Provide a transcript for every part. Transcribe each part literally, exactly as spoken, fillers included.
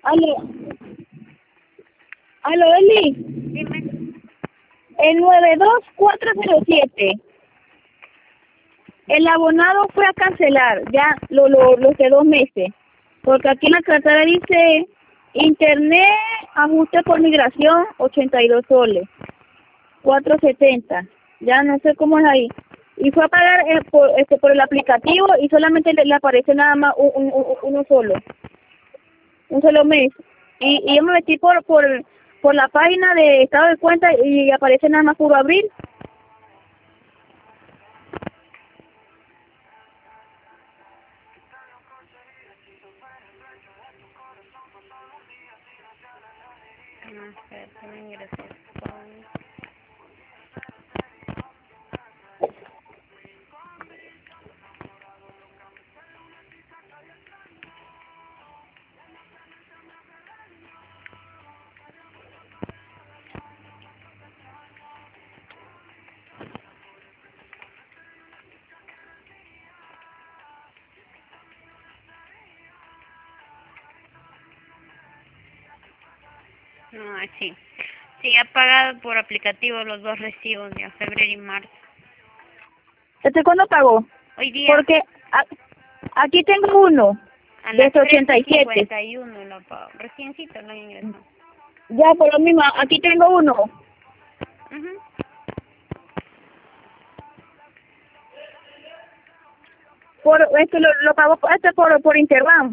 Aló, aló, Eli. Dime. El nueve dos cuatro cero siete. El abonado fue a cancelar ya lo, lo, los de dos meses. Porque aquí en la cartera dice internet, ajuste por migración, ochenta y dos soles. cuatrocientos setenta. Ya no sé cómo es ahí. Y fue a pagar eh, por, este, por el aplicativo y solamente le, le aparece nada más un, un, un- uno solo. Un solo mes. Y, y yo me metí por, por, por la página de estado de cuenta y aparece nada más puro abril. No, espérate, no ingresé. No, sí. Sí, ha pagado por aplicativo los dos recibos de febrero y marzo. ¿Este cuándo pagó? Hoy día Porque a- aquí tengo uno a de las este ochenta y siete. cincuenta y uno lo pago. Reciencito lo ingresó. Ya por lo mismo, aquí tengo uno. Ujú. Por este lo, lo pagó este por por Interbank.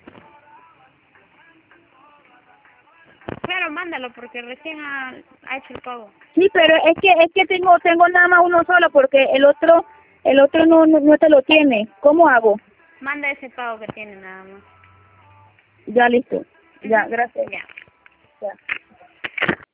Claro, mándalo porque recién ha, ha hecho el pago. Sí, pero es que es que tengo tengo nada más uno solo porque el otro el otro no no, no te lo tiene. ¿Cómo hago? Manda ese pago que tiene nada más. Ya listo. Ya, Ujú. gracias. Ya. Ya.